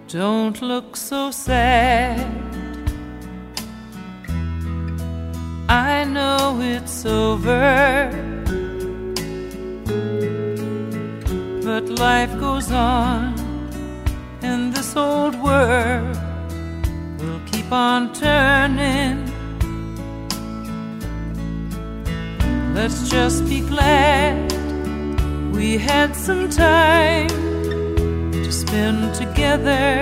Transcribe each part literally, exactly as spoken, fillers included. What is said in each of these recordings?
Don't look so sad. I know it's over, but life goes on, and this old world will keep on turning. Let's just be glad we had some time to spend together.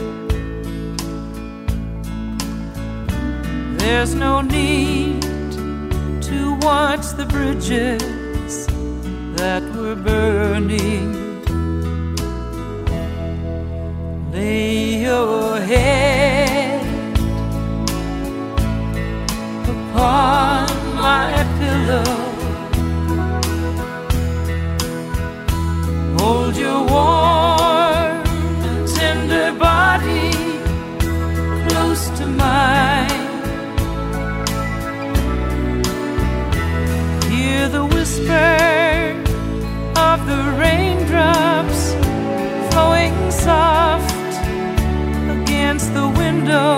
There's no need to watch the bridges that were burning. Lay your head upon my pillow. Hold your warm and tender body close to mine. Hear the whisper of the raindrops flowing soft against the window,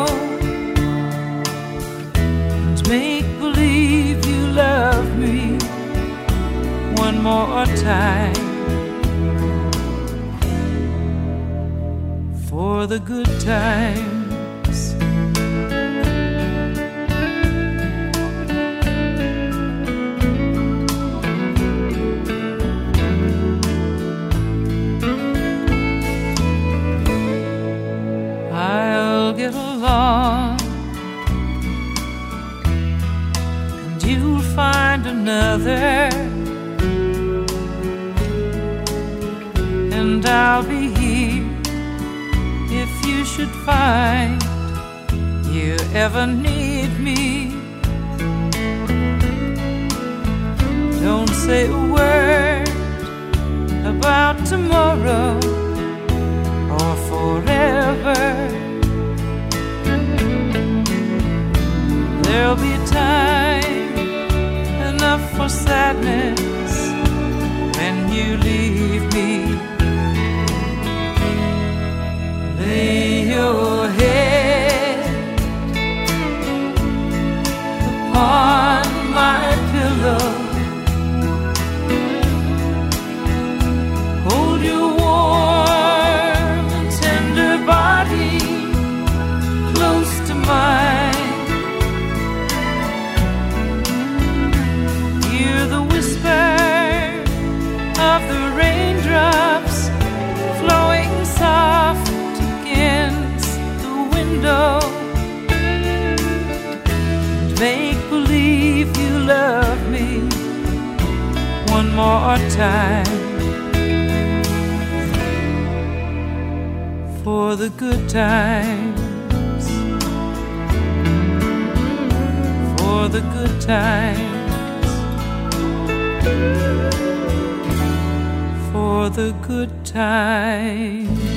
and make believe you love me one more time. For the good times. I'll get along, and you'll find another, and I'll be here if you should find you ever need me. Don't say a word about tomorrow or forever. There'll be time enough for sadness when you leave me. Lay your head upon my pillow. Hold your warm and tender body close to mine. Hear the whisper of the raindrops flowing soft against the window, and make believe you love me one more time. For the good times, for the good times, for the good times.